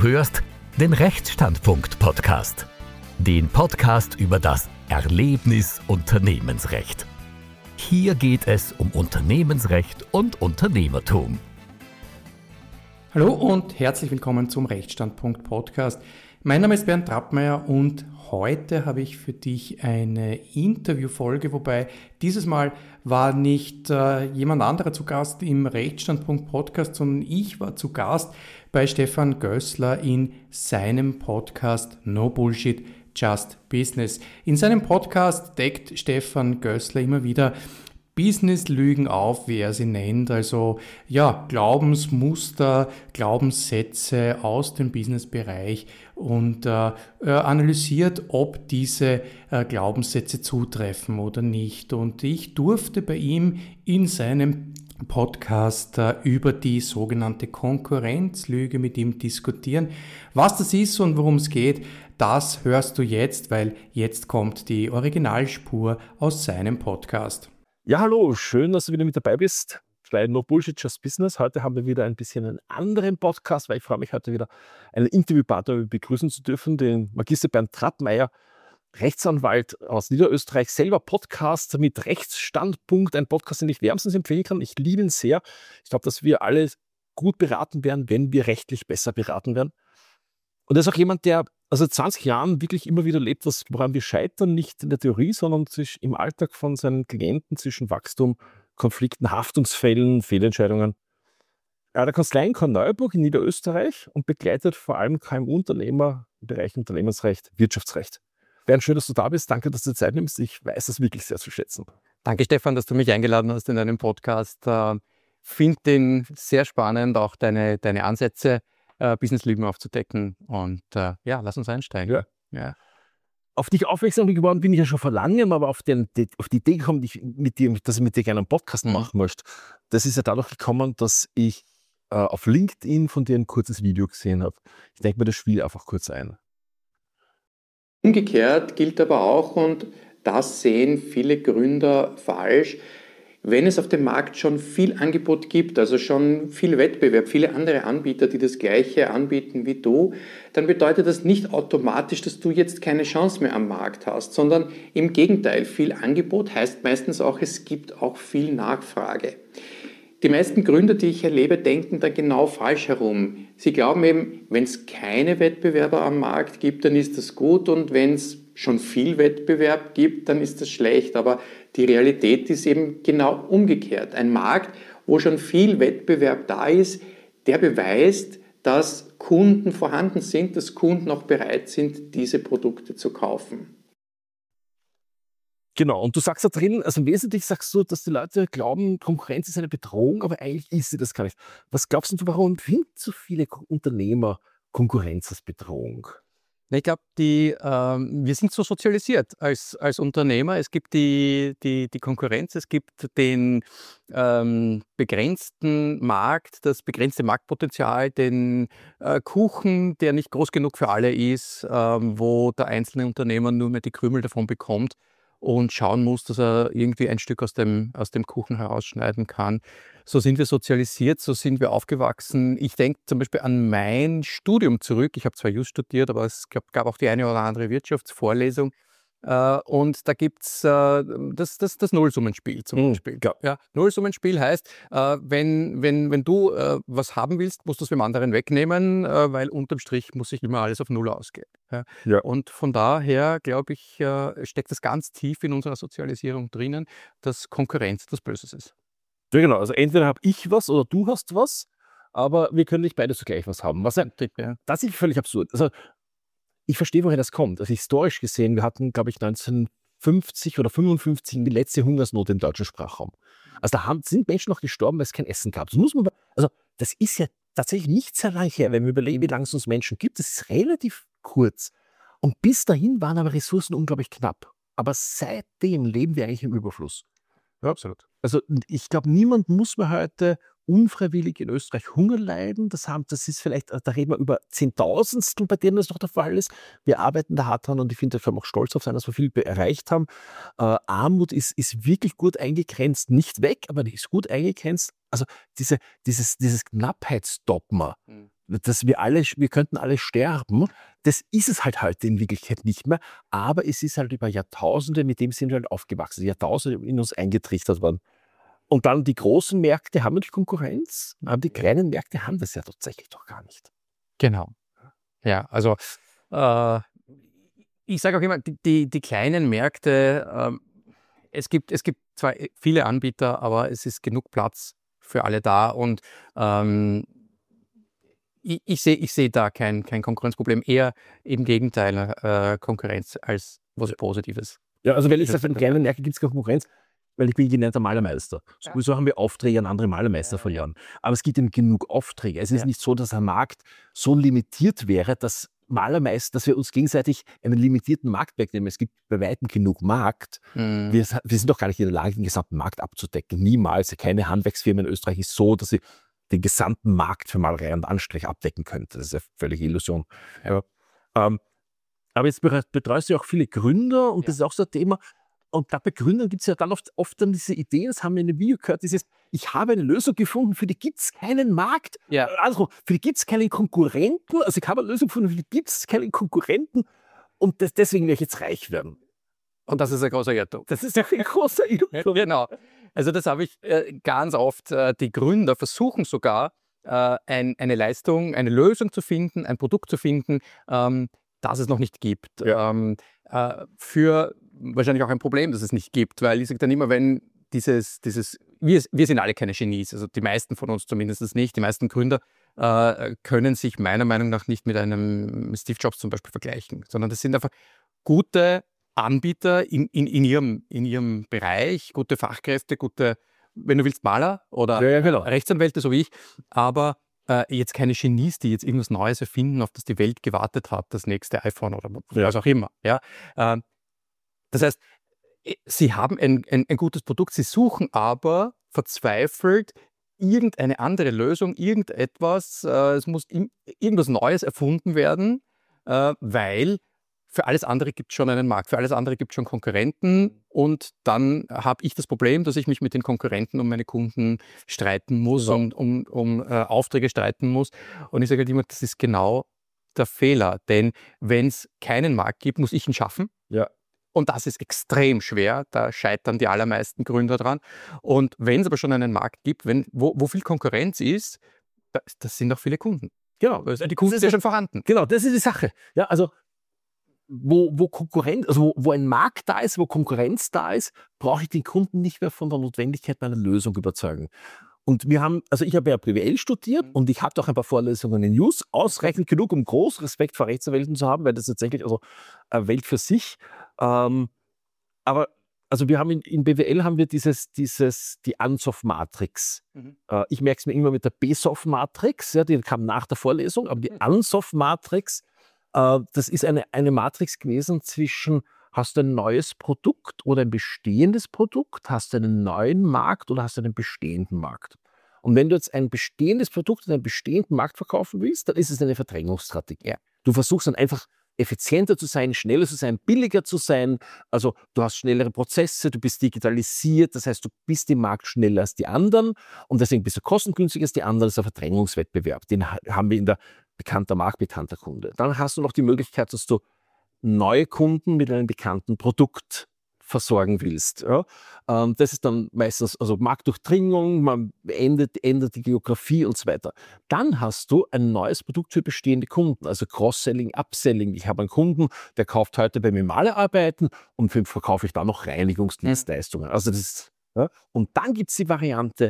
hörst den Rechtsstandpunkt-Podcast. Den Podcast über das Erlebnis Unternehmensrecht. Hier geht es um Unternehmensrecht und Unternehmertum. Hallo und herzlich willkommen zum Rechtsstandpunkt-Podcast. Mein Name ist Bernd Trappmeier und heute habe ich für dich eine Interviewfolge, wobei dieses Mal war nicht jemand anderer zu Gast im Rechtsstandpunkt-Podcast, sondern ich war zu Gast bei Stefan Gößler in seinem Podcast No Bullshit, Just Business. In seinem Podcast deckt Stefan Gößler immer wieder Business-Lügen auf, wie er sie nennt, also Glaubensmuster, Glaubenssätze aus dem Businessbereich und analysiert, ob diese Glaubenssätze zutreffen oder nicht. Und ich durfte bei ihm in seinem Podcast über die sogenannte Konkurrenzlüge mit ihm diskutieren. Was das ist und worum es geht, das hörst du jetzt, weil jetzt kommt die Originalspur aus seinem Podcast. Ja, hallo, schön, dass du wieder mit dabei bist bei No Bullshit, Just Business. Heute haben wir wieder ein bisschen einen anderen Podcast, weil ich freue mich heute wieder einen Interviewpartner begrüßen zu dürfen, den Magister Bernd Trappmeier, Rechtsanwalt aus Niederösterreich, selber Podcast mit Rechtsstandpunkt, ein Podcast, den ich wärmstens empfehlen kann. Ich liebe ihn sehr. Ich glaube, dass wir alle gut beraten werden, wenn wir rechtlich besser beraten werden. Und er ist auch jemand, der seit 20 Jahren wirklich immer wieder lebt, woran wir scheitern, nicht in der Theorie, sondern im Alltag von seinen Klienten zwischen Wachstum, Konflikten, Haftungsfällen, Fehlentscheidungen. Er hat eine Kanzlei in Korneuburg in Niederösterreich und begleitet vor allem KMU-Unternehmer im Bereich Unternehmensrecht, Wirtschaftsrecht. Bernd, schön, dass du da bist. Danke, dass du dir Zeit nimmst. Ich weiß das wirklich sehr zu schätzen. Danke, Stefan, dass du mich eingeladen hast in deinem Podcast. Finde den sehr spannend, auch deine Ansätze, Businesslügen aufzudecken. Und lass uns einsteigen. Ja. Auf dich aufmerksam geworden bin ich ja schon vor langem, aber auf die Idee gekommen, dass ich mit dir gerne einen Podcast machen möchte. Das ist ja dadurch gekommen, dass ich auf LinkedIn von dir ein kurzes Video gesehen habe. Ich denke mir, das spiele einfach kurz ein. Umgekehrt gilt aber auch, und das sehen viele Gründer falsch, wenn es auf dem Markt schon viel Angebot gibt, also schon viel Wettbewerb, viele andere Anbieter, die das Gleiche anbieten wie du, dann bedeutet das nicht automatisch, dass du jetzt keine Chance mehr am Markt hast, sondern im Gegenteil, viel Angebot heißt meistens auch, es gibt auch viel Nachfrage. Die meisten Gründer, die ich erlebe, denken da genau falsch herum. Sie glauben eben, wenn es keine Wettbewerber am Markt gibt, dann ist das gut, und wenn es schon viel Wettbewerb gibt, dann ist das schlecht. Aber die Realität ist eben genau umgekehrt. Ein Markt, wo schon viel Wettbewerb da ist, der beweist, dass Kunden vorhanden sind, dass Kunden auch bereit sind, diese Produkte zu kaufen. Genau, und du sagst da drin, also im Wesentlichen sagst du, dass die Leute glauben, Konkurrenz ist eine Bedrohung, aber eigentlich ist sie das gar nicht. Was glaubst du, warum finden so viele Unternehmer Konkurrenz als Bedrohung? Ich glaube, wir sind so sozialisiert als Unternehmer. Es gibt die Konkurrenz, es gibt den begrenzten Markt, das begrenzte Marktpotenzial, den Kuchen, der nicht groß genug für alle ist, wo der einzelne Unternehmer nur mehr die Krümel davon bekommt und schauen muss, dass er irgendwie ein Stück aus dem Kuchen herausschneiden kann. So sind wir sozialisiert, so sind wir aufgewachsen. Ich denke zum Beispiel an mein Studium zurück. Ich habe zwar Jus studiert, aber es gab auch die eine oder andere Wirtschaftsvorlesung. Und da gibt es das Nullsummenspiel zum Beispiel. Ja, Nullsummenspiel heißt, wenn du was haben willst, musst du es dem anderen wegnehmen, weil unterm Strich muss sich immer alles auf Null ausgehen. Ja. Und von daher, glaube ich, steckt das ganz tief in unserer Sozialisierung drinnen, dass Konkurrenz etwas Böses ist. Ja, genau. Also entweder habe ich was oder du hast was, aber wir können nicht beide zugleich was haben. Das ist völlig absurd. Also ich verstehe, woher das kommt. Also historisch gesehen, wir hatten, glaube ich, 1950 oder 55 die letzte Hungersnot im deutschen Sprachraum. Also sind Menschen noch gestorben, weil es kein Essen gab. Das ist ja tatsächlich nicht sehr lange her, wenn wir überlegen, wie lange es uns Menschen gibt. Das ist relativ kurz. Und bis dahin waren aber Ressourcen unglaublich knapp. Aber seitdem leben wir eigentlich im Überfluss. Ja, absolut. Also ich glaube, niemand muss mehr heute unfreiwillig in Österreich Hunger leiden. Das ist vielleicht, da reden wir über Zehntausendstel, bei denen das noch der Fall ist. Wir arbeiten da hart dran und ich finde, wir auch stolz auf sein, dass wir viel erreicht haben. Armut ist wirklich gut eingegrenzt, nicht weg, aber die ist gut eingegrenzt. Also dieses Knappheitsdogma, dass wir könnten alle sterben. Das ist es halt heute in Wirklichkeit nicht mehr. Aber es ist halt über Jahrtausende, mit dem sind wir halt aufgewachsen, Jahrtausende in uns eingetrichtert worden. Und dann die großen Märkte haben natürlich Konkurrenz, aber die kleinen Märkte haben das ja tatsächlich doch gar nicht. Genau. Ja, also ich sage auch immer, die kleinen Märkte, es gibt zwar viele Anbieter, aber es ist genug Platz für alle da und ich seh da kein Konkurrenzproblem, eher im Gegenteil, Konkurrenz als was Positives. Ja, also weil ich sage, für den kleinen Märkte gibt es keine Konkurrenz, weil ich bin gelernter Malermeister. Sowieso haben wir Aufträge an andere Malermeister verloren. Aber es gibt eben genug Aufträge. Es ist nicht so, dass der Markt so limitiert wäre, dass wir uns gegenseitig einen limitierten Markt wegnehmen. Es gibt bei weitem genug Markt. Wir sind doch gar nicht in der Lage, den gesamten Markt abzudecken. Niemals. Keine Handwerksfirma in Österreich ist so, dass sie den gesamten Markt für Malerei und Anstrich abdecken könnte. Das ist eine völlige Illusion. Aber jetzt betreust du ja auch viele Gründer und das ist auch so ein Thema. Und da bei Gründern gibt es ja dann oft dann diese Ideen, das haben wir in einem Video gehört, ich habe eine Lösung gefunden, für die gibt es keinen Markt, also für die gibt es keinen Konkurrenten, also ich habe eine Lösung gefunden, für die gibt es keinen Konkurrenten und deswegen werde ich jetzt reich werden. Und das ist ein großer Irrtum. Das ist ein großer Irrtum. Genau. Also das habe ich ganz oft, die Gründer versuchen sogar, eine Leistung, eine Lösung zu finden, ein Produkt zu finden, das es noch nicht gibt. Für wahrscheinlich auch ein Problem, das es nicht gibt, weil ich sage dann immer, wenn wir sind alle keine Genies, also die meisten von uns zumindest nicht, die meisten Gründer können sich meiner Meinung nach nicht mit einem Steve Jobs zum Beispiel vergleichen, sondern das sind einfach gute Anbieter in ihrem Bereich, gute Fachkräfte, gute, wenn du willst, Maler oder Rechtsanwälte, so wie ich, aber jetzt keine Genies, die jetzt irgendwas Neues erfinden, auf das die Welt gewartet hat, das nächste iPhone oder was auch immer. Ja? Das heißt, sie haben ein gutes Produkt, sie suchen aber verzweifelt irgendeine andere Lösung, irgendetwas, es muss irgendwas Neues erfunden werden, weil für alles andere gibt es schon einen Markt, für alles andere gibt es schon Konkurrenten und dann habe ich das Problem, dass ich mich mit den Konkurrenten um meine Kunden streiten muss und um Aufträge streiten muss. Und ich sage halt immer, das ist genau der Fehler, denn wenn es keinen Markt gibt, muss ich ihn schaffen. Ja. Und das ist extrem schwer, da scheitern die allermeisten Gründer dran. Und wenn es aber schon einen Markt gibt, wo viel Konkurrenz ist, das sind auch viele Kunden. Genau. Die Kunden sind ja schon vorhanden. Genau, das ist die Sache. Ja, also wo Konkurrenz, also wo ein Markt da ist, wo Konkurrenz da ist, brauche ich den Kunden nicht mehr von der Notwendigkeit meiner Lösung überzeugen. Und ich habe ja BWL studiert und ich hatte auch ein paar Vorlesungen in News, ausreichend genug, um großen Respekt vor Rechtsanwälten zu haben, weil das tatsächlich eine Welt für sich. Aber also wir haben in BWL haben wir die Ansoff-Matrix. Ich merke es mir immer mit der BSOF-Matrix, die kam nach der Vorlesung, aber die Ansoff-Matrix, das ist eine Matrix gewesen zwischen, hast du ein neues Produkt oder ein bestehendes Produkt, hast du einen neuen Markt oder hast du einen bestehenden Markt. Und wenn du jetzt ein bestehendes Produkt in einem bestehenden Markt verkaufen willst, dann ist es eine Verdrängungsstrategie. Du versuchst dann einfach effizienter zu sein, schneller zu sein, billiger zu sein. Also du hast schnellere Prozesse, du bist digitalisiert, das heißt, du bist im Markt schneller als die anderen und deswegen bist du kostengünstiger als die anderen. Das ist ein Verdrängungswettbewerb. Den haben wir in der bekannter Markt, bekannter Kunde. Dann hast du noch die Möglichkeit, dass du neue Kunden mit einem bekannten Produkt versorgen willst. Ja? Das ist dann meistens Marktdurchdringung, man ändert die Geografie und so weiter. Dann hast du ein neues Produkt für bestehende Kunden, also Cross-Selling, Upselling. Ich habe einen Kunden, der kauft heute bei mir Malerarbeiten und für ihn verkaufe ich dann noch Reinigungsdienstleistungen. Also das ist, ja? Und dann gibt es die Variante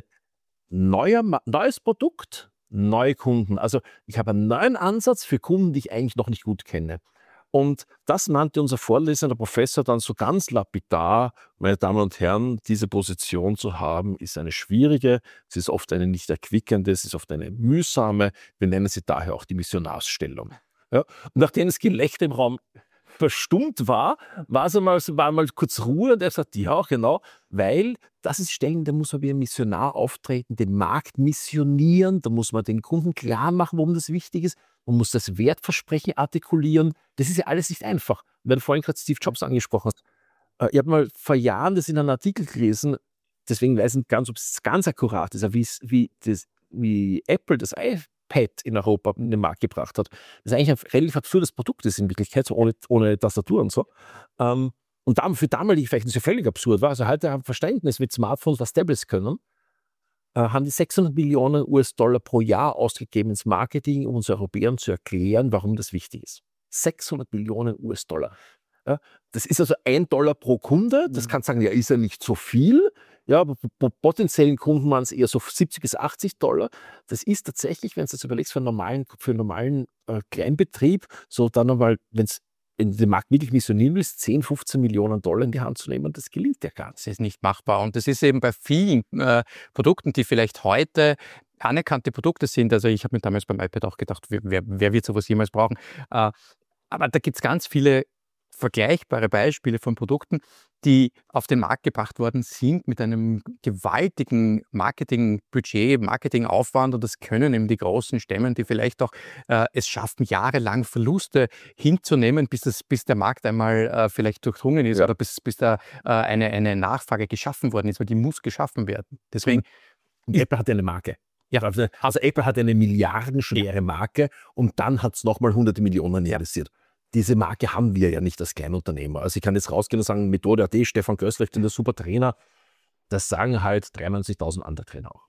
neues Produkt, neue Kunden. Also ich habe einen neuen Ansatz für Kunden, die ich eigentlich noch nicht gut kenne. Und das nannte unser Vorleser, der Professor, dann so ganz lapidar: Meine Damen und Herren, diese Position zu haben, ist eine schwierige, es ist oft eine nicht erquickende, es ist oft eine mühsame, wir nennen sie daher auch die Missionarsstellung. Ja? Und nachdem das Gelächter im Raum verstummt war mal kurz Ruhe und er sagt, ja, genau, weil das ist Stellen, da muss man wie ein Missionar auftreten, den Markt missionieren, da muss man den Kunden klar machen, warum das wichtig ist, man muss das Wertversprechen artikulieren. Das ist ja alles nicht einfach. Wenn du vorhin gerade Steve Jobs angesprochen hast, ich habe mal vor Jahren das in einem Artikel gelesen, deswegen weiß ich nicht ganz, ob es ganz akkurat ist, aber wie Apple das Pad in Europa in den Markt gebracht hat. Das eigentlich ein relativ absurdes Produkt ist in Wirklichkeit, so ohne Tastatur und so. Und für damalige Verhältnisse völlig absurd war. Also heute haben Verständnis mit Smartphones, was Tablets können, haben die 600 Millionen US-Dollar pro Jahr ausgegeben ins Marketing, um uns Europäern zu erklären, warum das wichtig ist. 600 Millionen US-Dollar. Ja, das ist also $1 pro Kunde. Das kann sagen, ja, ist ja nicht so viel. Ja, aber bei potenziellen Kunden waren es eher so 70 bis $80. Das ist tatsächlich, wenn du jetzt überlegst, für einen normalen Kleinbetrieb, so dann einmal, wenn es in den Markt wirklich missionieren willst, 10, 15 Millionen Dollar in die Hand zu nehmen, das gelingt ja gar nicht. Das ist nicht machbar. Und das ist eben bei vielen Produkten, die vielleicht heute anerkannte Produkte sind. Also ich habe mir damals beim iPad auch gedacht, wer wird sowas jemals brauchen? Aber da gibt es ganz viele vergleichbare Beispiele von Produkten, die auf den Markt gebracht worden sind mit einem gewaltigen Marketingbudget, Marketingaufwand, und das können eben die Großen stemmen, die vielleicht auch es schaffen, jahrelang Verluste hinzunehmen, bis der Markt einmal vielleicht durchdrungen ist, oder bis da eine Nachfrage geschaffen worden ist, weil die muss geschaffen werden. Deswegen Apple hat eine Marke. Ja. Also Apple hat eine milliardenschwere Marke und dann hat es nochmal hunderte Millionen investiert. Diese Marke haben wir ja nicht als Kleinunternehmer. Also ich kann jetzt rausgehen und sagen, Methode.at, Stefan Gößler, ich bin der super Trainer. Das sagen halt 93.000 andere Trainer auch.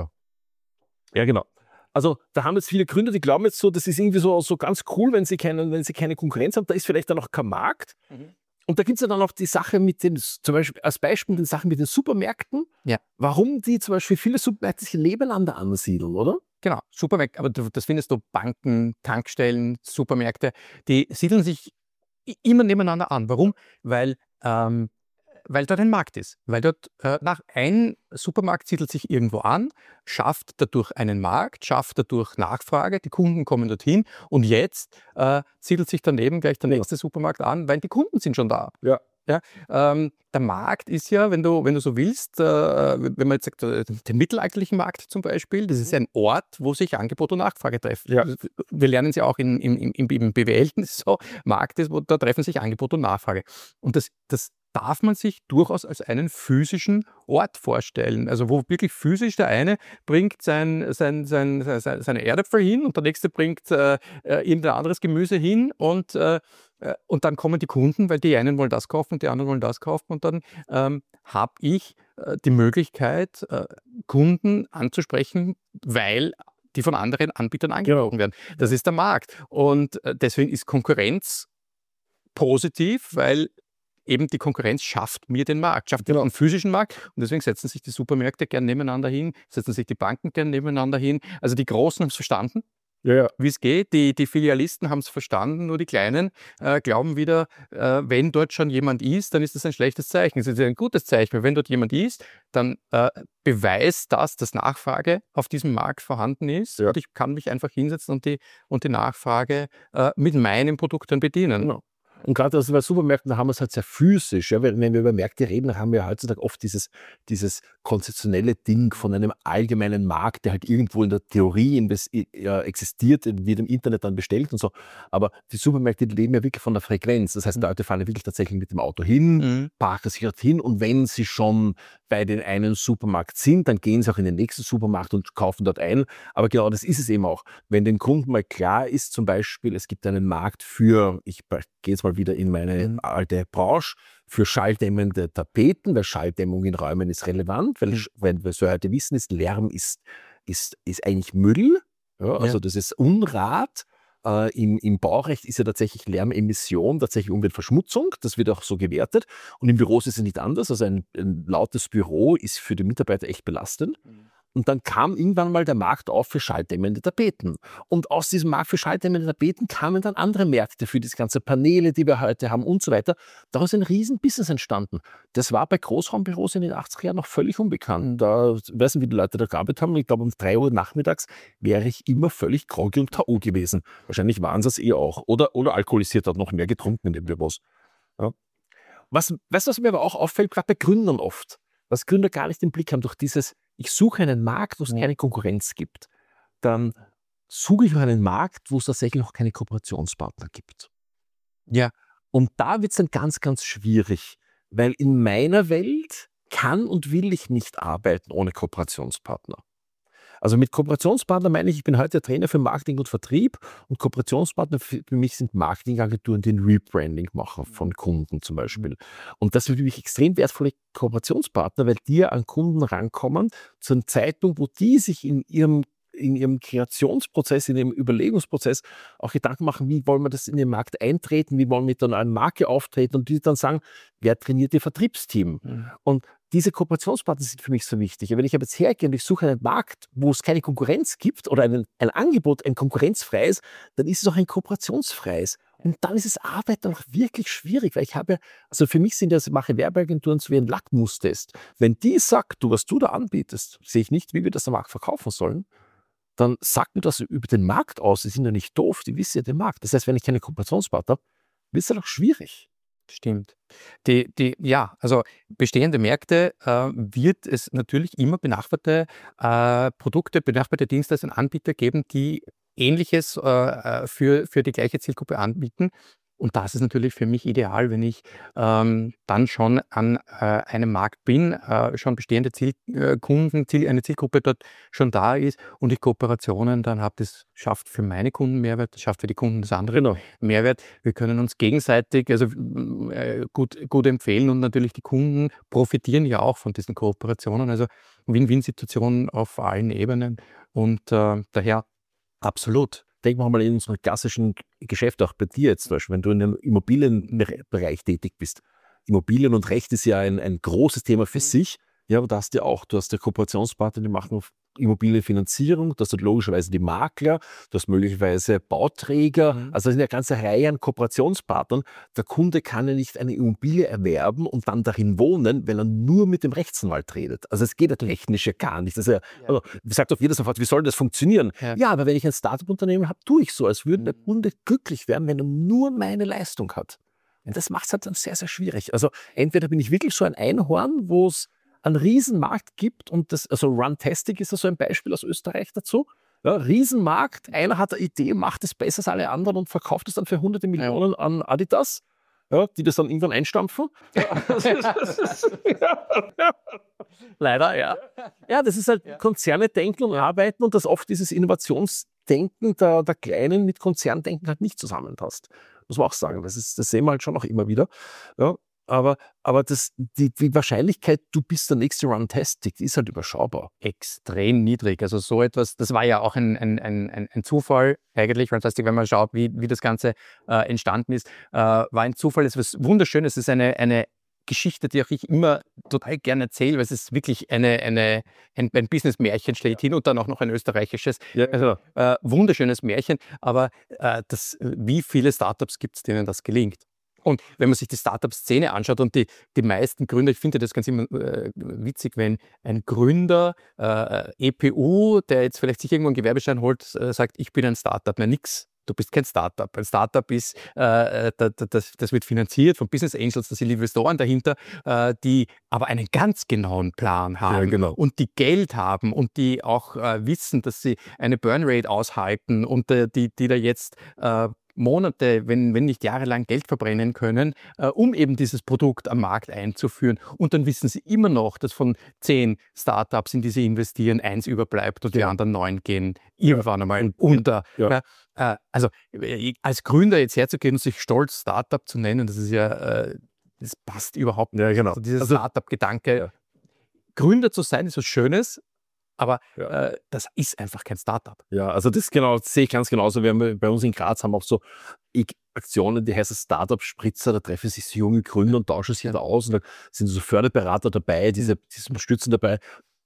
Ja, genau. Also da haben jetzt viele Gründer, die glauben jetzt so, das ist irgendwie so ganz cool, wenn sie keine Konkurrenz haben. Da ist vielleicht dann auch kein Markt. Und da gibt es ja dann auch die Sache mit den, zum Beispiel als Beispiel die Sachen mit den Supermärkten. Ja. Warum die zum Beispiel viele Supermärkte sich nebeneinander ansiedeln, oder? Genau, Supermärkte, aber das findest du Banken, Tankstellen, Supermärkte, die siedeln sich immer nebeneinander an. Warum? Weil dort ein Markt ist. Weil dort ein Supermarkt siedelt sich irgendwo an, schafft dadurch einen Markt, schafft dadurch Nachfrage, die Kunden kommen dorthin und jetzt siedelt sich daneben gleich der nächste Supermarkt an, weil die Kunden sind schon da. Ja. Ja, der Markt ist ja, wenn du so willst, wenn man jetzt sagt, den mittelalterlichen Markt zum Beispiel, das ist ein Ort, wo sich Angebot und Nachfrage treffen. Ja. Wir lernen es ja auch im BWL, so Markt ist, da treffen sich Angebot und Nachfrage. Und das darf man sich durchaus als einen physischen Ort vorstellen. Also wo wirklich physisch der eine bringt seine Erdäpfel hin und der nächste bringt irgendein anderes Gemüse hin und dann kommen die Kunden, weil die einen wollen das kaufen und die anderen wollen das kaufen, und dann habe ich die Möglichkeit, Kunden anzusprechen, weil die von anderen Anbietern angeboten werden. Das ist der Markt. Und deswegen ist Konkurrenz positiv, weil eben die Konkurrenz schafft mir den Markt, schafft einen physischen Markt, und deswegen setzen sich die Supermärkte gern nebeneinander hin, setzen sich die Banken gern nebeneinander hin. Also die Großen haben es verstanden, wie es geht. Die Filialisten haben es verstanden, nur die Kleinen glauben wieder, wenn dort schon jemand ist, dann ist das ein schlechtes Zeichen. Es ist ein gutes Zeichen, weil wenn dort jemand ist, dann beweist das, dass Nachfrage auf diesem Markt vorhanden ist, und ich kann mich einfach hinsetzen und die Nachfrage mit meinen Produkten bedienen. Genau. Und gerade bei Supermärkten, da haben wir es halt sehr physisch. Ja? Wenn wir über Märkte reden, haben wir heutzutage oft dieses konzeptionelle Ding von einem allgemeinen Markt, der halt irgendwo in der Theorie existiert, wird im Internet dann bestellt und so. Aber die Supermärkte, die leben ja wirklich von der Frequenz. Das heißt, Leute fahren ja wirklich tatsächlich mit dem Auto hin, parken sich halt hin, und wenn sie schon bei den einen Supermarkt sind, dann gehen sie auch in den nächsten Supermarkt und kaufen dort ein. Aber genau das ist es eben auch. Wenn den Kunden mal klar ist, zum Beispiel, es gibt einen Markt für, ich gehe jetzt mal wieder in meine alte Branche, für schalldämmende Tapeten, weil Schalldämmung in Räumen ist relevant, weil wenn wir so heute wissen, Lärm ist eigentlich Müll, also das ist Unrat. Im Baurecht ist ja tatsächlich Lärmemission, tatsächlich Umweltverschmutzung, das wird auch so gewertet, und im Büro ist es nicht anders, also ein lautes Büro ist für die Mitarbeiter echt belastend. Und dann kam irgendwann mal der Markt auf für schalldämmende Tapeten. Und aus diesem Markt für schalldämmende Tapeten kamen dann andere Märkte für diese ganzen Paneele, die wir heute haben und so weiter. Daraus ist ein riesen Business entstanden. Das war bei Großraumbüros in den 80er Jahren noch völlig unbekannt. Da, ich weiß nicht, wie die Leute da gearbeitet haben. Ich glaube, um 3 Uhr nachmittags wäre ich immer völlig groggy und K.O. gewesen. Wahrscheinlich waren sie es auch. Oder alkoholisiert, hat noch mehr getrunken in den Büros. Ja. Weißt du, was mir aber auch auffällt, gerade bei Gründern oft, was Gründer gar nicht im Blick haben, durch dieses, ich suche einen Markt, wo es keine Konkurrenz gibt, dann suche ich auch einen Markt, wo es tatsächlich noch keine Kooperationspartner gibt. Ja, und da wird es dann ganz, ganz schwierig, weil in meiner Welt kann und will ich nicht arbeiten ohne Kooperationspartner. Also mit Kooperationspartner meine ich bin heute Trainer für Marketing und Vertrieb und Kooperationspartner für mich sind Marketingagenturen, die ein Rebranding machen von Kunden zum Beispiel. Und das sind für mich extrem wertvolle Kooperationspartner, weil die an Kunden rankommen zu einem Zeitpunkt, wo die sich in ihrem Kreationsprozess, in ihrem Überlegungsprozess auch Gedanken machen, wie wollen wir das in den Markt eintreten, wie wollen wir mit einer neuen Marke auftreten und die dann sagen, wer trainiert ihr Vertriebsteam? Und diese Kooperationspartner sind für mich so wichtig. Wenn ich aber jetzt hergehe und ich suche einen Markt, wo es keine Konkurrenz gibt oder ein Angebot, ein konkurrenzfreies, dann ist es auch ein kooperationsfreies. Und dann ist es Arbeit auch wirklich schwierig, weil also für mich sind das, mache Werbeagenturen so wie ein Lackmustest. Wenn die sagt, was du da anbietest, sehe ich nicht, wie wir das am Markt verkaufen sollen, dann sagt mir das über den Markt aus. Die sind ja nicht doof, die wissen ja den Markt. Das heißt, wenn ich keine Kooperationspartner habe, wird es ja doch schwierig. Stimmt. Also bestehende Märkte wird es natürlich immer benachbarte Produkte, benachbarte Dienstleister und Anbieter geben, die Ähnliches für die gleiche Zielgruppe anbieten. Und das ist natürlich für mich ideal, wenn ich dann schon an einem Markt bin, schon bestehende Kunden, eine Zielgruppe dort schon da ist und ich Kooperationen dann habe. Das schafft für meine Kunden Mehrwert, das schafft für die Kunden des anderen Mehrwert. Wir können uns gegenseitig gut empfehlen und natürlich die Kunden profitieren ja auch von diesen Kooperationen. Also Win-Win-Situationen auf allen Ebenen und daher absolut. Denken wir mal in unseren klassischen Geschäften, auch bei dir jetzt zum Beispiel, wenn du in dem Immobilienbereich tätig bist. Immobilien und Recht ist ja ein großes Thema für sich. Ja, aber du hast ja Kooperationspartner, die machen Immobilienfinanzierung, du hast logischerweise die Makler, du hast möglicherweise Bauträger, also es sind ja eine ganze Reihe an Kooperationspartnern. Der Kunde kann ja nicht eine Immobilie erwerben und dann darin wohnen, wenn er nur mit dem Rechtsanwalt redet. Also es geht ja technisch ja gar nicht. Also sagt doch jeder sofort, wie soll das funktionieren? Ja, aber wenn ich ein Startup-Unternehmen habe, tue ich so, als würde der Kunde glücklich werden, wenn er nur meine Leistung hat. Und das macht es halt dann sehr, sehr schwierig. Also entweder bin ich wirklich so ein Einhorn, wo es einen Riesenmarkt gibt und also Runtastic ist ja so ein Beispiel aus Österreich dazu. Ja, Riesenmarkt, einer hat eine Idee, macht es besser als alle anderen und verkauft es dann für hunderte Millionen an Adidas, die das dann irgendwann einstampfen. Leider, ja. Ja, das ist halt Konzerne denken und arbeiten und dass oft dieses Innovationsdenken der Kleinen mit Konzerndenken halt nicht zusammenpasst. Muss man auch sagen, das sehen wir halt schon auch immer wieder. Ja. Aber die Wahrscheinlichkeit, du bist der nächste Runtastic, die ist halt überschaubar. Extrem niedrig. Also so etwas, das war ja auch ein Zufall eigentlich, Runtastic, wenn man schaut, wie das Ganze entstanden ist, war ein Zufall. Es ist wunderschön, es ist eine Geschichte, die auch ich immer total gerne erzähle, weil es ist wirklich ein Business-Märchen schlechthin und dann auch noch ein österreichisches. Ja, also, wunderschönes Märchen, aber wie viele Startups gibt es, denen das gelingt? Und wenn man sich die Startup-Szene anschaut und die meisten Gründer, ich finde das ganz immer witzig, wenn ein Gründer, EPU, der jetzt vielleicht sich irgendwo einen Gewerbeschein holt, sagt, ich bin ein Startup. Na nix, du bist kein Startup. Ein Startup ist, das wird finanziert von Business Angels, da sind Investoren dahinter, die aber einen ganz genauen Plan haben und die Geld haben und die auch wissen, dass sie eine Burnrate aushalten und die da jetzt Monate, wenn nicht jahrelang Geld verbrennen können, um eben dieses Produkt am Markt einzuführen. Und dann wissen sie immer noch, dass von 10 Startups, in die sie investieren, 1 überbleibt und die anderen 9 gehen irgendwann einmal unter. Ja. Also als Gründer jetzt herzugehen und sich stolz Startup zu nennen, das ist das passt überhaupt nicht. Ja, genau. Also dieser Startup-Gedanke, Gründer zu sein, ist was Schönes, aber das ist einfach kein Startup. Ja, also das sehe ich ganz genauso. Bei uns in Graz haben wir auch so Aktionen, die heißen Startup-Spritzer, da treffen sich so junge Gründer und tauschen sich da aus und da sind so Förderberater dabei, diese Unterstützen dabei.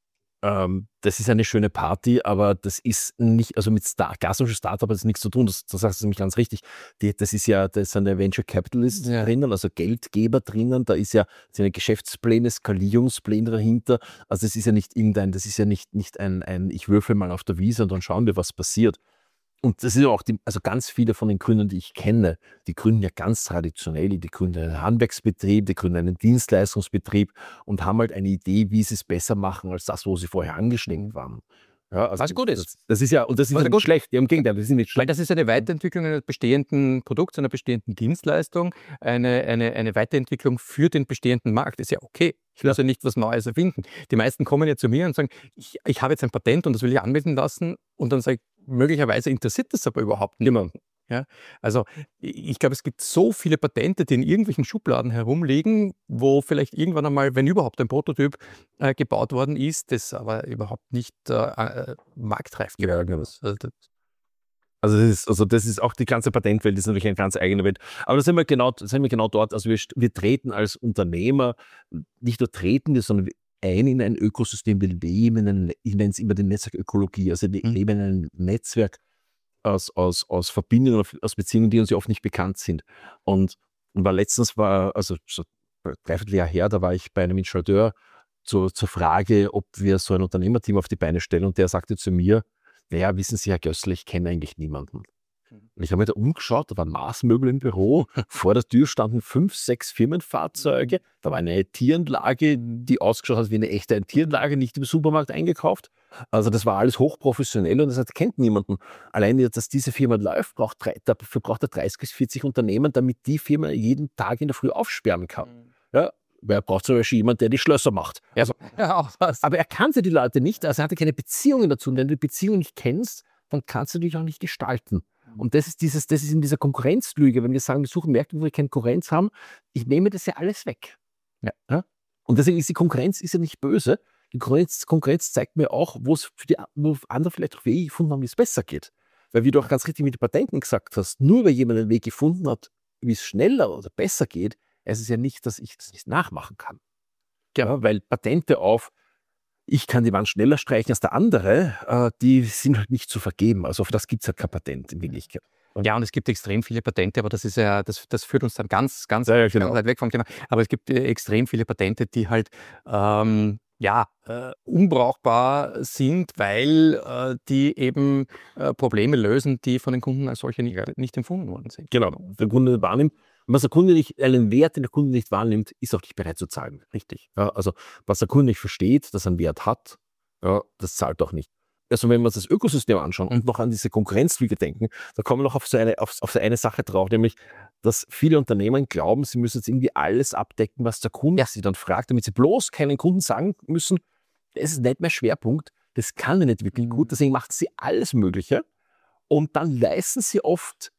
Das ist eine schöne Party, aber das ist nicht, also mit klassischen Startup hat das nichts zu tun, das sagst du nämlich ganz richtig. Da ist eine Venture Capitalist drinnen, also Geldgeber drinnen, da ist ja seine Geschäftspläne, Skalierungspläne dahinter, also das ist ja nicht nicht ein ich würfel mal auf der Wiese und dann schauen wir, was passiert. Und das ist ja auch, also ganz viele von den Gründern, die ich kenne, die gründen ja ganz traditionell, die gründen einen Handwerksbetrieb, die gründen einen Dienstleistungsbetrieb und haben halt eine Idee, wie sie es besser machen, als das, wo sie vorher angeschlagen waren. Ja, also was gut ist. Das ist ja, und das ist ja nicht schlecht, im Gegenteil, das ist nicht Weil schlecht. das ist eine Weiterentwicklung eines bestehenden Produkts, einer bestehenden Dienstleistung, eine Weiterentwicklung für den bestehenden Markt. Das ist ja okay. Ich will also nicht was Neues erfinden. Die meisten kommen ja zu mir und sagen, ich habe jetzt ein Patent und das will ich anmelden lassen. Und dann sage ich, möglicherweise interessiert das aber überhaupt niemanden. Ja? Also ich glaube, es gibt so viele Patente, die in irgendwelchen Schubladen herumliegen, wo vielleicht irgendwann einmal, wenn überhaupt ein Prototyp gebaut worden ist, das aber überhaupt nicht marktreif geworden ist. Also das ist auch die ganze Patentwelt, ist natürlich eine ganz eigene Welt. Aber da sind wir genau dort. Also wir treten als Unternehmer, nicht nur treten wir, sondern in ein Ökosystem. Wir leben ich nenne es immer die Netzwerkökologie. Also wir leben in einem Netzwerk aus Verbindungen, aus Beziehungen, die uns ja oft nicht bekannt sind. Und also so ein Dreivierteljahr her, da war ich bei einem Installateur zur Frage, ob wir so ein Unternehmerteam auf die Beine stellen. Und der sagte zu mir, naja, wissen Sie, Herr Gößl, ich kenne eigentlich niemanden. Und ich habe mir da umgeschaut, da waren Maßmöbel im Büro, vor der Tür standen 5, 6 Firmenfahrzeuge, da war eine IT-Anlage, die ausgeschaut hat wie eine echte IT-Anlage, nicht im Supermarkt eingekauft. Also das war alles hochprofessionell und das kennt niemanden. Allein, dass diese Firma läuft, dafür braucht er 30 bis 40 Unternehmen, damit die Firma jeden Tag in der Früh aufsperren kann. Ja, wer braucht zum Beispiel jemanden, der die Schlösser macht? Also, auch was. aber er kannte die Leute nicht, also er hatte keine Beziehungen dazu. Und wenn du die Beziehung nicht kennst, dann kannst du dich auch nicht gestalten. Und das ist in dieser Konkurrenzlüge, wenn wir sagen, wir suchen Märkte, wo wir keine Konkurrenz haben, ich nehme das ja alles weg. Ja? Und deswegen ist die Konkurrenz ja nicht böse. Die Konkurrenz zeigt mir auch, wo andere vielleicht auch Wege gefunden haben, wie es besser geht. Weil, wie du auch ganz richtig mit den Patenten gesagt hast, nur weil jemand einen Weg gefunden hat, wie es schneller oder besser geht, es ist ja nicht, dass ich das nicht nachmachen kann. Ja, weil Patente auf, ich kann die Wand schneller streichen als der andere, die sind halt nicht zu vergeben. Also auf das gibt es halt kein Patent in Wirklichkeit. Ja, und es gibt extrem viele Patente, aber das ist ja, das führt uns dann ganz genau. weit weg vom Thema. Aber es gibt extrem viele Patente, die halt unbrauchbar sind, weil die eben Probleme lösen, die von den Kunden als solche nicht empfunden worden sind. Genau, der Kunde wahrnimmt. Und was der Kunde nicht, einen Wert, den der Kunde nicht wahrnimmt, ist auch nicht bereit zu zahlen. Richtig. Ja, also was der Kunde nicht versteht, dass er einen Wert hat, ja, das zahlt auch nicht. Also wenn wir uns das Ökosystem anschauen und noch an diese Konkurrenzlüge denken, da kommen wir noch auf so eine Sache drauf, nämlich, dass viele Unternehmen glauben, sie müssen jetzt irgendwie alles abdecken, was der Kunde sie dann fragt, damit sie bloß keinen Kunden sagen müssen, das ist nicht mehr Schwerpunkt, das kann er nicht wirklich gut, deswegen macht sie alles Mögliche und dann leisten sie oft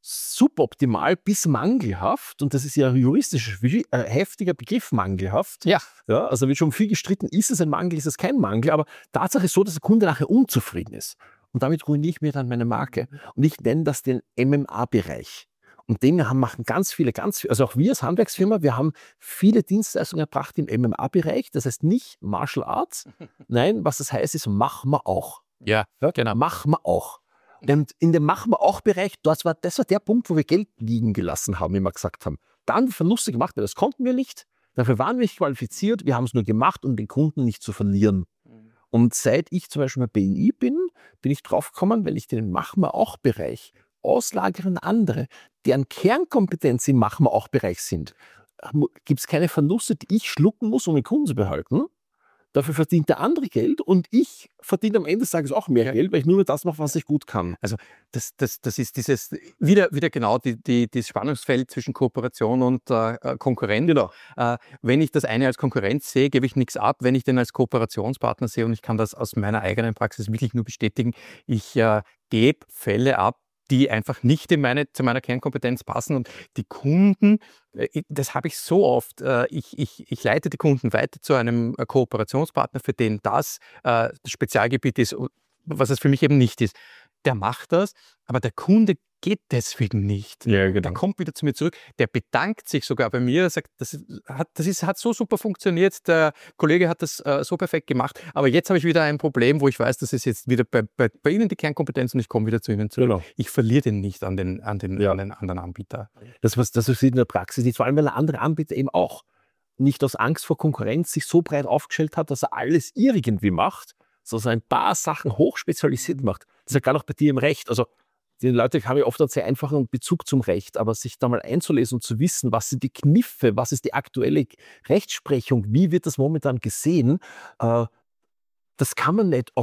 suboptimal bis mangelhaft, und das ist ja juristisch heftiger Begriff, mangelhaft. Ja. Ja, also wird schon viel gestritten, ist es ein Mangel, ist es kein Mangel, aber Tatsache ist so, dass der Kunde nachher unzufrieden ist. Und damit ruiniere ich mir dann meine Marke. Und ich nenne das den MMA-Bereich. Und den machen ganz viele, also auch wir als Handwerksfirma, wir haben viele Dienstleistungen erbracht im MMA-Bereich. Das heißt nicht Martial Arts. Nein, was das heißt, ist, machen wir auch. Ja, genau. Machen wir auch. Und in dem machen wir auch Bereich, das war der Punkt, wo wir Geld liegen gelassen haben, wie wir gesagt haben. Dann Verluste gemacht, weil das konnten wir nicht. Dafür waren wir nicht qualifiziert. Wir haben es nur gemacht, um den Kunden nicht zu verlieren. Und seit ich zum Beispiel bei BNI bin ich drauf gekommen, weil ich den machen wir auch Bereich auslagere an andere, deren Kernkompetenz im machen wir auch Bereich sind. Gibt es keine Verluste, die ich schlucken muss, um den Kunden zu behalten. Dafür verdient der andere Geld und ich verdiene am Ende des Tages auch mehr Geld, weil ich nur das mache, was ich gut kann. Also das ist dieses wieder genau das Spannungsfeld zwischen Kooperation und Konkurrenz. Genau. Wenn ich das eine als Konkurrenz sehe, gebe ich nichts ab. Wenn ich den als Kooperationspartner sehe, und ich kann das aus meiner eigenen Praxis wirklich nur bestätigen, ich gebe Fälle ab, die einfach nicht zu meiner Kernkompetenz passen. Und die Kunden, das habe ich so oft, ich leite die Kunden weiter zu einem Kooperationspartner, für den das Spezialgebiet ist, was es für mich eben nicht ist. Der macht das, aber der Kunde geht deswegen nicht. Ja, genau. Der kommt wieder zu mir zurück, der bedankt sich sogar bei mir, sagt, das hat so super funktioniert, der Kollege hat das so perfekt gemacht, aber jetzt habe ich wieder ein Problem, wo ich weiß, das ist jetzt wieder bei Ihnen die Kernkompetenz und ich komme wieder zu Ihnen zurück. Genau. Ich verliere den nicht an den anderen Anbieter. Das sieht in der Praxis nicht, vor allem weil der andere Anbieter eben auch nicht aus Angst vor Konkurrenz sich so breit aufgestellt hat, dass er alles irgendwie macht, sondern ein paar Sachen hochspezialisiert macht. Das ist ja gerade auch bei dir im Recht. Also die Leute haben ja oft einen sehr einfachen Bezug zum Recht, aber sich da mal einzulesen und zu wissen, was sind die Kniffe, was ist die aktuelle Rechtsprechung, wie wird das momentan gesehen, das kann man nicht auf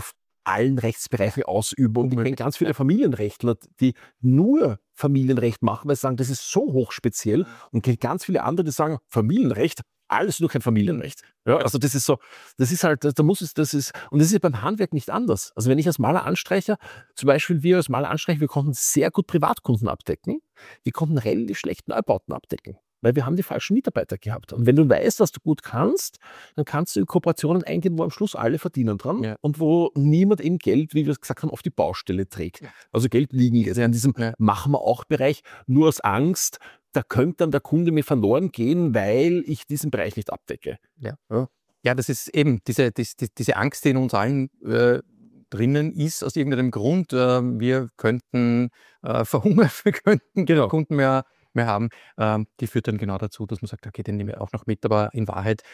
allen Rechtsbereichen ausüben. Und ich kenne ganz viele Familienrechtler, die nur Familienrecht machen, weil sie sagen, das ist so hochspeziell. Und ich kenne ganz viele andere, die sagen, Familienrecht, alles nur kein Familienrecht. Ja, also das ist so, das ist halt, da muss es, das ist, und das ist ja beim Handwerk nicht anders. Also wenn ich als Maler-Anstreicher, zum Beispiel wir als Maler-Anstreicher, wir konnten sehr gut Privatkunden abdecken, wir konnten relativ schlecht Neubauten abdecken, weil wir haben die falschen Mitarbeiter gehabt. Und wenn du weißt, was du gut kannst, dann kannst du in Kooperationen eingehen, wo am Schluss alle verdienen dran und wo niemand eben Geld, wie wir es gesagt haben, auf die Baustelle trägt. Ja. Also Geld liegen jetzt in diesem machen wir auch Bereich, nur aus Angst, da könnte dann der Kunde mir verloren gehen, weil ich diesen Bereich nicht abdecke. Ja, das ist eben diese Angst, die in uns allen drinnen ist, aus irgendeinem Grund. Wir könnten verhungern, wir könnten keine Kunden mehr haben. Die führt dann genau dazu, dass man sagt, okay, den nehmen wir auch noch mit. Aber in Wahrheit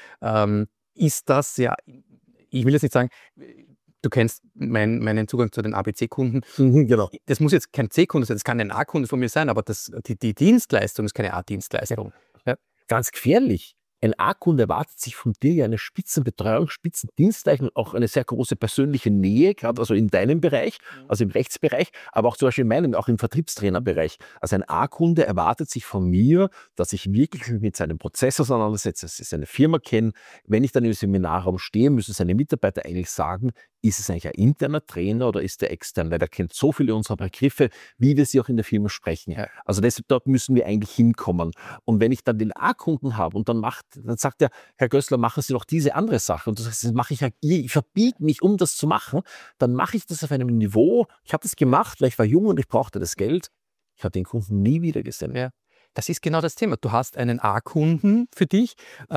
ist das ja, ich will jetzt nicht sagen, du kennst meinen Zugang zu den ABC-Kunden. Genau. Das muss jetzt kein C-Kunde sein, das kann ein A-Kunde von mir sein, aber die Dienstleistung ist keine A-Dienstleistung. Ja. Ganz gefährlich. Ein A-Kunde erwartet sich von dir ja eine Spitzenbetreuung, Spitzendienstleistung, auch eine sehr große persönliche Nähe, gerade also in deinem Bereich, also im Rechtsbereich, aber auch zum Beispiel in meinem, auch im Vertriebstrainerbereich. Also ein A-Kunde erwartet sich von mir, dass ich wirklich mit seinem Prozess auseinandersetze, dass ich seine Firma kenne. Wenn ich dann im Seminarraum stehe, müssen seine Mitarbeiter eigentlich sagen, ist es eigentlich ein interner Trainer oder ist der extern? Weil der kennt so viele unserer Begriffe, wie wir sie auch in der Firma sprechen. Ja. Also deshalb, dort müssen wir eigentlich hinkommen. Und wenn ich dann den A-Kunden habe und dann sagt er, Herr Gößler, machen Sie doch diese andere Sache. Und das mache ich, ich verbiete mich, um das zu machen. Dann mache ich das auf einem Niveau. Ich habe das gemacht, weil ich war jung und ich brauchte das Geld. Ich habe den Kunden nie wieder gesehen. Ja. Das ist genau das Thema. Du hast einen A-Kunden für dich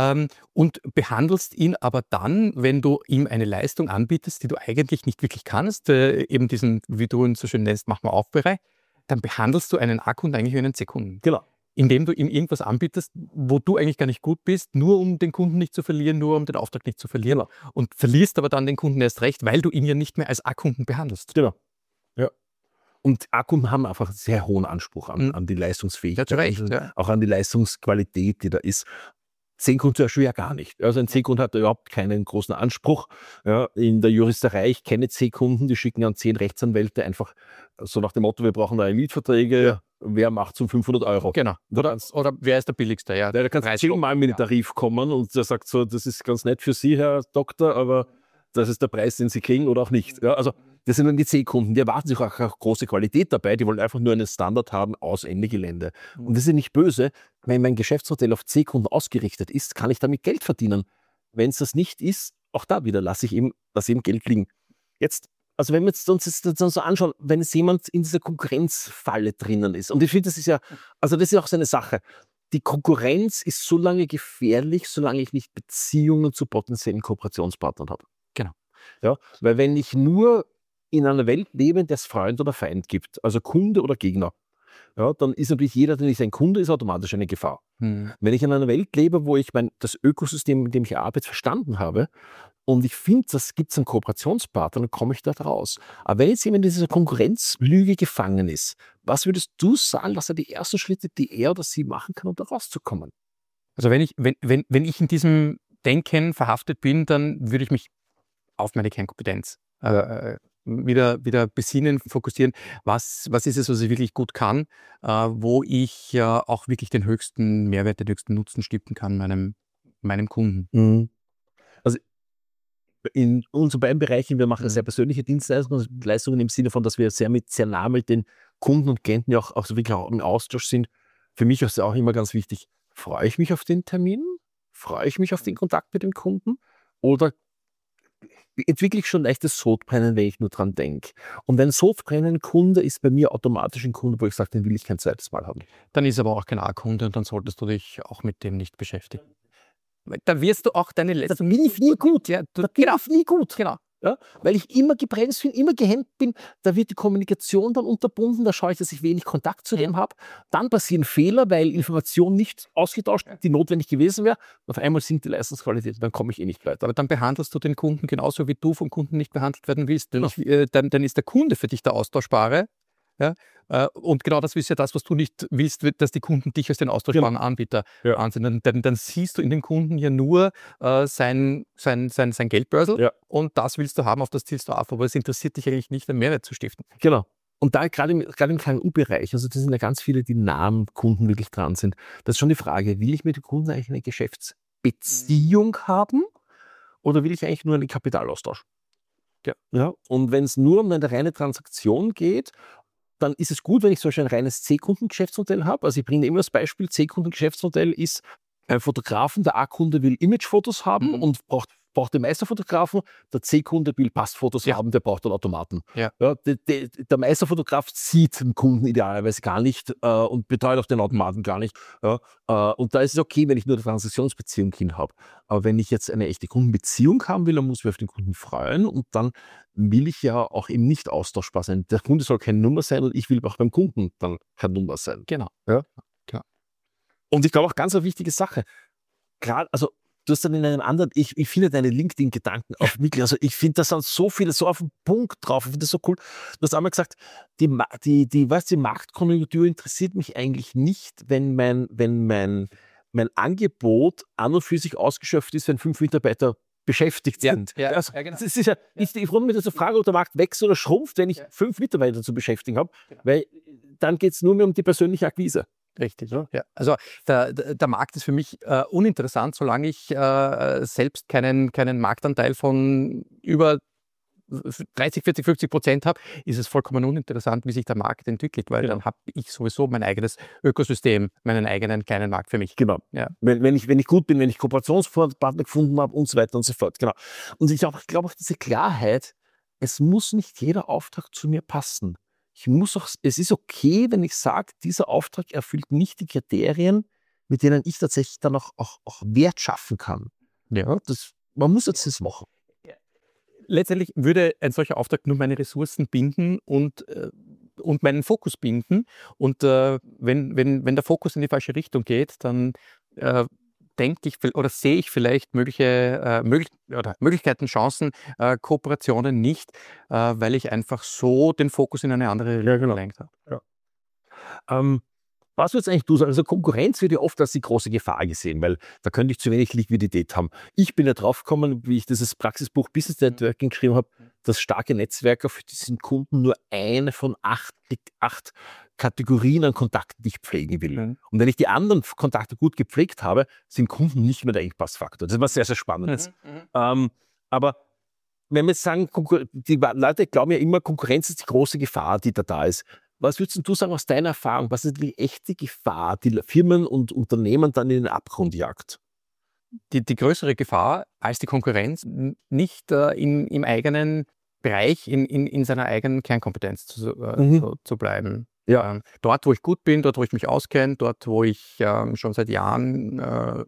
und behandelst ihn aber dann, wenn du ihm eine Leistung anbietest, die du eigentlich nicht wirklich kannst, eben diesen, wie du ihn so schön nennst, mach mal Aufbereich, dann behandelst du einen A-Kunden eigentlich wie einen C-Kunden. Genau. Indem du ihm irgendwas anbietest, wo du eigentlich gar nicht gut bist, nur um den Kunden nicht zu verlieren, nur um den Auftrag nicht zu verlieren. Genau. Und verlierst aber dann den Kunden erst recht, weil du ihn ja nicht mehr als A-Kunden behandelst. Genau. Ja. Und A-Kunden haben einfach einen sehr hohen Anspruch an die Leistungsfähigkeit, auch an die Leistungsqualität, die da ist. C-Kunden zum Beispiel ja gar nicht. Also ein C-Kunde hat überhaupt keinen großen Anspruch. Ja, in der Juristerei, ich kenne C-Kunden, die schicken an 10 Rechtsanwälte einfach so nach dem Motto, wir brauchen da Mietverträge, ja. Wer macht es um 500 €? Genau. Oder wer ist der billigste? Ja, der kann 10-mal mit dem Tarif kommen und der sagt so, das ist ganz nett für Sie, Herr Doktor, aber das ist der Preis, den Sie kriegen oder auch nicht. Ja, also das sind dann die C-Kunden, die erwarten sich auch große Qualität dabei, die wollen einfach nur einen Standard haben, aus Ende Gelände. Und das ist nicht böse, wenn mein Geschäftsmodell auf C-Kunden ausgerichtet ist, kann ich damit Geld verdienen. Wenn es das nicht ist, auch da wieder lasse ich eben Geld liegen. Jetzt, also wenn wir uns das so anschauen, wenn es jemand in dieser Konkurrenzfalle drinnen ist, und ich finde, das ist ja auch so eine Sache, die Konkurrenz ist so lange gefährlich, solange ich nicht Beziehungen zu potenziellen Kooperationspartnern habe. Genau. Ja, weil wenn ich nur in einer Welt lebe, in der es Freund oder Feind gibt, also Kunde oder Gegner, ja, dann ist natürlich jeder, der nicht ein Kunde ist, automatisch eine Gefahr. Wenn ich in einer Welt lebe, wo ich das Ökosystem, in dem ich arbeite, verstanden habe und ich finde, das gibt es einen Kooperationspartner, dann komme ich da raus. Aber wenn jetzt jemand in dieser Konkurrenzlüge gefangen ist, was würdest du sagen, was sind die ersten Schritte, die er oder sie machen kann, um da rauszukommen? Also wenn ich in diesem Denken verhaftet bin, dann würde ich mich auf meine Kernkompetenz wieder besinnen, fokussieren, was ist es, was ich wirklich gut kann, wo ich auch wirklich den höchsten Mehrwert, den höchsten Nutzen stiften kann meinem Kunden. Also in unseren beiden Bereichen, wir machen sehr persönliche Dienstleistungen im Sinne von, dass wir sehr nah mit den Kunden und Klienten ja auch so wirklich auch im Austausch sind. Für mich ist es auch immer ganz wichtig, freue ich mich auf den Termin? Freue ich mich auf den Kontakt mit dem Kunden? Oder entwickle ich schon leichtes Sodbrennen, wenn ich nur dran denke? Und ein Sodbrennen-Kunde ist bei mir automatisch ein Kunde, wo ich sage, den will ich kein zweites Mal haben. Dann ist aber auch kein A-Kunde und dann solltest du dich auch mit dem nicht beschäftigen. Da wirst du auch deine letzte... Da bin ich nie gut. Ja, nie gut. Genau. Ja, weil ich immer gebremst bin, immer gehemmt bin, da wird die Kommunikation dann unterbunden, da schaue ich, dass ich wenig Kontakt zu dem habe. Dann passieren Fehler, weil Information nicht ausgetauscht wird, die notwendig gewesen wäre. Auf einmal sinkt die Leistungsqualität, dann komme ich nicht weiter. Aber dann behandelst du den Kunden genauso, wie du vom Kunden nicht behandelt werden willst. Dann ist der Kunde für dich der Austauschbare, Ja? Und genau das ist ja das, was du nicht willst, dass die Kunden dich als den austauschbaren Anbieter ansehen. Dann siehst du in den Kunden ja nur sein Geldbörsel und das willst du haben, auf das zielst du auf. Aber es interessiert dich eigentlich nicht, einen Mehrwert zu stiften. Genau. Und da gerade im KMU-Bereich, also das sind ja ganz viele, die nah am Kunden wirklich dran sind. Das ist schon die Frage, will ich mit dem Kunden eigentlich eine Geschäftsbeziehung haben oder will ich eigentlich nur einen Kapitalaustausch? Ja. Und wenn es nur um eine reine Transaktion geht, dann ist es gut, wenn ich zum Beispiel ein reines C-Kunden-Geschäftsmodell habe. Also ich bringe immer das Beispiel, C-Kunden-Geschäftsmodell ist ein Fotografen, der A-Kunde will Imagefotos haben und braucht den Meisterfotografen, der C-Kunde will Passfotos haben, der braucht einen Automaten. Ja, der Meisterfotograf sieht den Kunden idealerweise gar nicht und betreut auch den Automaten gar nicht. Und da ist es okay, wenn ich nur eine Transaktionsbeziehung hin habe. Aber wenn ich jetzt eine echte Kundenbeziehung haben will, dann muss ich mich auf den Kunden freuen und dann will ich ja auch eben nicht austauschbar sein. Der Kunde soll keine Nummer sein und ich will auch beim Kunden dann keine Nummer sein. Genau. Ja? Klar. Und ich glaube auch ganz eine wichtige Sache. Gerade, also du hast dann in einem anderen, ich finde deine LinkedIn-Gedanken auch wirklich, also ich finde, da sind so viele so auf den Punkt drauf, ich finde das so cool. Du hast einmal gesagt, die Marktkonjunktur interessiert mich eigentlich nicht, wenn mein Angebot an und für sich ausgeschöpft ist, wenn 5 Mitarbeiter beschäftigt sind. Ja, also, genau. das ist ja, ich freue mich, dass du fragst, ob der Markt wächst oder schrumpft, wenn ich 5 Mitarbeiter zu beschäftigen habe, weil dann geht es nur mehr um die persönliche Akquise. Richtig. Ja. Also der Markt ist für mich uninteressant, solange ich selbst keinen Marktanteil von über 30, 40, 50% habe, ist es vollkommen uninteressant, wie sich der Markt entwickelt, weil dann habe ich sowieso mein eigenes Ökosystem, meinen eigenen kleinen Markt für mich. Genau. Ja. Wenn ich gut bin, wenn ich Kooperationspartner gefunden habe und so weiter und so fort. Genau. Und ich glaube auch diese Klarheit, es muss nicht jeder Auftrag zu mir passen. Es ist okay, wenn ich sage, dieser Auftrag erfüllt nicht die Kriterien, mit denen ich tatsächlich dann auch Wert schaffen kann. Ja, man muss jetzt das machen. Letztendlich würde ein solcher Auftrag nur meine Ressourcen binden und meinen Fokus binden. Und wenn der Fokus in die falsche Richtung geht, dann denke ich oder sehe ich vielleicht Möglichkeiten, Chancen, Kooperationen nicht, weil ich einfach so den Fokus in eine andere Richtung gelenkt habe. Ja. Was würdest eigentlich du sagen? Also Konkurrenz wird ja oft als die große Gefahr gesehen, weil da könnte ich zu wenig Liquidität haben. Ich bin ja drauf gekommen, wie ich dieses Praxisbuch Business Networking geschrieben habe, dass starke Netzwerker für diesen Kunden nur eine von 8 Kategorien an Kontakten, die ich pflegen will. Und wenn ich die anderen Kontakte gut gepflegt habe, sind Kunden nicht mehr der Engpassfaktor. Das ist was sehr, sehr Spannendes. Aber wenn wir jetzt sagen, die Leute glauben ja immer, Konkurrenz ist die große Gefahr, die da ist. Was würdest du sagen aus deiner Erfahrung? Was ist die echte Gefahr, die Firmen und Unternehmen dann in den Abgrund jagt? Die größere Gefahr als die Konkurrenz, nicht im eigenen Bereich, in seiner eigenen Kernkompetenz zu bleiben. Ja. Dort, wo ich gut bin, dort, wo ich mich auskenne, dort, wo ich schon seit Jahren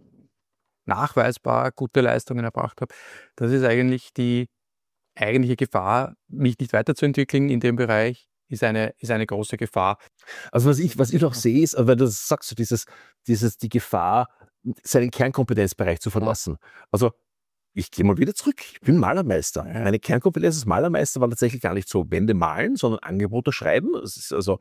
nachweisbar gute Leistungen erbracht habe, das ist eigentlich die eigentliche Gefahr, mich nicht weiterzuentwickeln in dem Bereich, ist eine große Gefahr. Also was ich noch sehe, ist, weil du sagst, die Gefahr, seinen Kernkompetenzbereich zu verlassen. Also ich gehe mal wieder zurück. Ich bin Malermeister. Meine Kernkompetenz als Malermeister war tatsächlich gar nicht so Wände malen, sondern Angebote schreiben. Das ist also,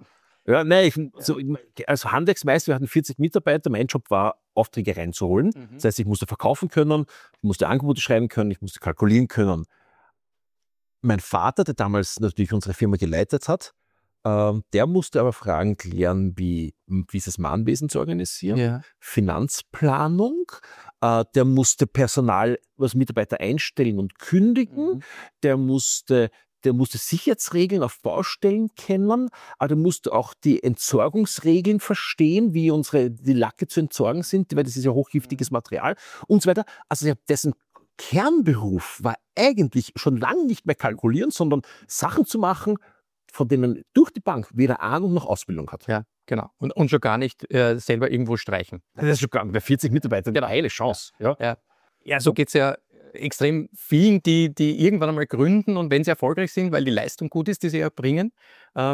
als Handwerksmeister, wir hatten 40 Mitarbeiter. Mein Job war, Aufträge reinzuholen. Das heißt, ich musste verkaufen können, ich musste Angebote schreiben können, ich musste kalkulieren können. Mein Vater, der damals natürlich unsere Firma geleitet hat, der musste aber Fragen klären, wie ist das Mahnwesen zu organisieren, Finanzplanung, der musste Personal, was Mitarbeiter einstellen und kündigen, der musste Sicherheitsregeln auf Baustellen kennen, aber der musste auch die Entsorgungsregeln verstehen, wie die Lacke zu entsorgen sind, weil das ist ja hochgiftiges Material und so weiter. Also dessen Kernberuf war eigentlich schon lange nicht mehr kalkulieren, sondern Sachen zu machen, von denen durch die Bank weder Ahnung noch Ausbildung hat. Ja, genau. Und schon gar nicht selber irgendwo streichen. Das ist schon gar nicht. Bei 40 Mitarbeitern eine Chance. Ja, so geht es ja extrem vielen, die irgendwann einmal gründen und wenn sie erfolgreich sind, weil die Leistung gut ist, die sie erbringen,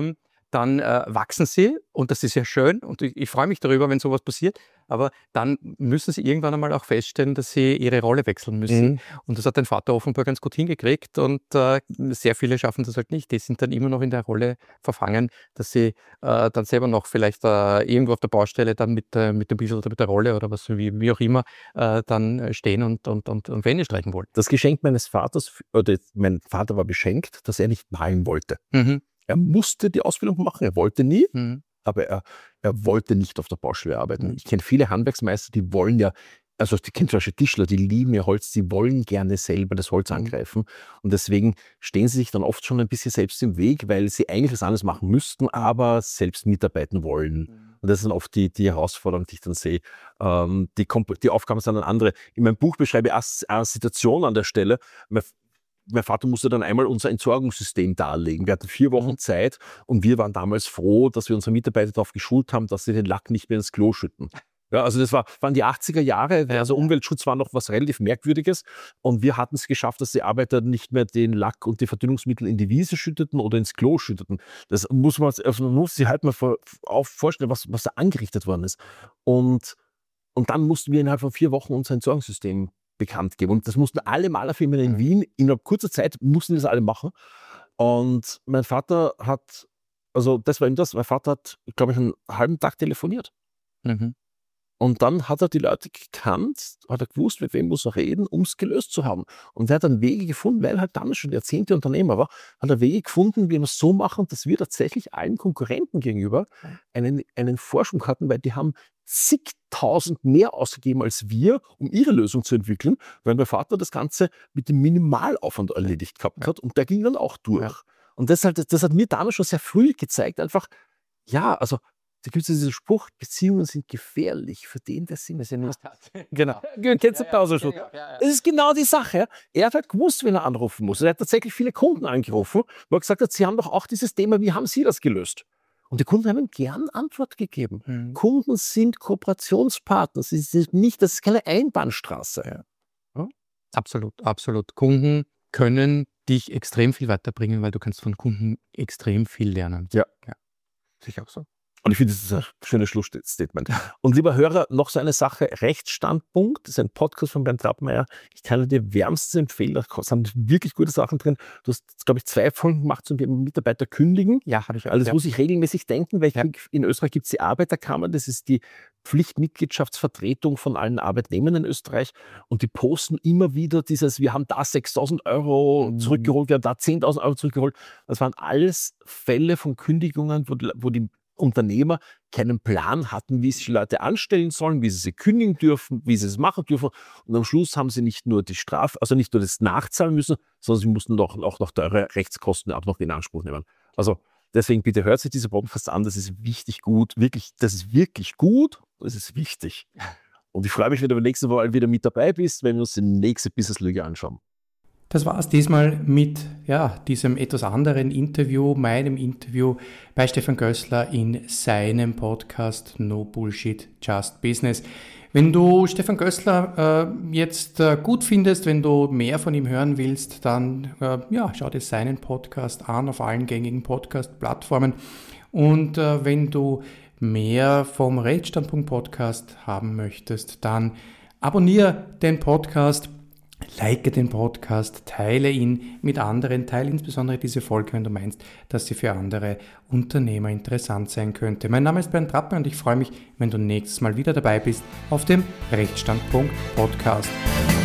dann wachsen sie und das ist ja schön und ich freue mich darüber, wenn sowas passiert, aber dann müssen sie irgendwann einmal auch feststellen, dass sie ihre Rolle wechseln müssen. Und das hat dein Vater offenbar ganz gut hingekriegt und sehr viele schaffen das halt nicht. Die sind dann immer noch in der Rolle verfangen, dass sie dann selber noch vielleicht irgendwo auf der Baustelle dann mit dem Bissl oder mit der Rolle oder was wie auch immer dann stehen und Wände streichen wollen. Das Geschenk meines Vaters, oder mein Vater war beschenkt, dass er nicht malen wollte. Er musste die Ausbildung machen, er wollte nie, aber er wollte nicht auf der Baustelle arbeiten. Ich kenne viele Handwerksmeister, die wollen ja, also ich kenne zum Beispiel Tischler, die lieben ja Holz, die wollen gerne selber das Holz angreifen und deswegen stehen sie sich dann oft schon ein bisschen selbst im Weg, weil sie eigentlich was anderes machen müssten, aber selbst mitarbeiten wollen. Und das ist dann oft die Herausforderung, die ich dann sehe. Die Aufgaben sind dann andere. In meinem Buch beschreibe ich eine Situation an der Stelle. Mein Vater musste dann einmal unser Entsorgungssystem darlegen. Wir hatten 4 Wochen Zeit und wir waren damals froh, dass wir unsere Mitarbeiter darauf geschult haben, dass sie den Lack nicht mehr ins Klo schütten. Ja, also das waren die 80er Jahre, also Umweltschutz war noch was relativ Merkwürdiges und wir hatten es geschafft, dass die Arbeiter nicht mehr den Lack und die Verdünnungsmittel in die Wiese schütteten oder ins Klo schütteten. Das muss man sich halt mal vorstellen, was da angerichtet worden ist. Und dann mussten wir innerhalb von 4 Wochen unser Entsorgungssystem bekannt geben. Und das mussten alle Malerfirmen in Wien, innerhalb kurzer Zeit mussten das alle machen. Und mein Vater hat, mein Vater hat, glaube ich, einen halben Tag telefoniert. Und dann hat er die Leute gekannt, hat er gewusst, mit wem muss er reden, um es gelöst zu haben. Und er hat dann Wege gefunden, weil er halt damals schon Jahrzehnte Unternehmer war, hat er Wege gefunden, wie wir es so machen, dass wir tatsächlich allen Konkurrenten gegenüber einen Vorsprung hatten, weil die haben zigtausend mehr ausgegeben als wir, um ihre Lösung zu entwickeln, weil mein Vater das Ganze mit dem Minimalaufwand erledigt gehabt hat und der ging dann auch durch. Und das hat mir damals schon sehr früh gezeigt, einfach, ja, also da gibt es diesen Spruch, Beziehungen sind gefährlich für den, der sie nicht hat. Genau. Kennst du Pausenspruch? Das ist genau die Sache. Er hat halt gewusst, wen er anrufen muss. Er hat tatsächlich viele Kunden angerufen, wo er gesagt hat, sie haben doch auch dieses Thema, wie haben sie das gelöst? Und die Kunden haben ihm gern Antwort gegeben. Kunden sind Kooperationspartner. Das ist keine Einbahnstraße. Absolut, absolut. Kunden können dich extrem viel weiterbringen, weil du kannst von Kunden extrem viel lernen. Ja. Sicher auch so. Und ich finde, das ist ein schönes Schlussstatement. Und lieber Hörer, noch so eine Sache, Rechtsstandpunkt, das ist ein Podcast von Bernd Trappmeier. Ich kann dir wärmstens empfehlen, da sind wirklich gute Sachen drin. Du hast, glaube ich, 2 Folgen gemacht zum Thema Mitarbeiter kündigen. Ja, habe ich auch. Also das muss ich regelmäßig denken, weil in Österreich gibt es die Arbeiterkammer, das ist die Pflichtmitgliedschaftsvertretung von allen Arbeitnehmern in Österreich und die posten immer wieder dieses, wir haben da 6.000 Euro zurückgeholt, wir haben da 10.000 Euro zurückgeholt. Das waren alles Fälle von Kündigungen, wo die Unternehmer keinen Plan hatten, wie sie die Leute anstellen sollen, wie sie kündigen dürfen, wie sie es machen dürfen. Und am Schluss haben sie nicht nur die Strafe, also nicht nur das nachzahlen müssen, sondern sie mussten auch noch teure Rechtskosten auch noch in Anspruch nehmen. Also deswegen bitte hört sich diese Podcast an, das ist wichtig gut, wirklich, das ist wirklich gut, das ist wichtig. Und ich freue mich, wenn du beim nächsten Mal wieder mit dabei bist, wenn wir uns die nächste Business-Lüge anschauen. Das war es diesmal mit diesem etwas anderen Interview, meinem Interview bei Stefan Gößler in seinem Podcast No Bullshit, Just Business. Wenn du Stefan Gößler jetzt gut findest, wenn du mehr von ihm hören willst, dann schau dir seinen Podcast an auf allen gängigen Podcast-Plattformen. Und wenn du mehr vom Rechtsstandpunkt-Podcast haben möchtest, dann abonniere den Podcast. Like den Podcast, teile ihn mit anderen, teile insbesondere diese Folge, wenn du meinst, dass sie für andere Unternehmer interessant sein könnte. Mein Name ist Bernd Trappmeier und ich freue mich, wenn du nächstes Mal wieder dabei bist auf dem Rechtsstandpunkt Podcast.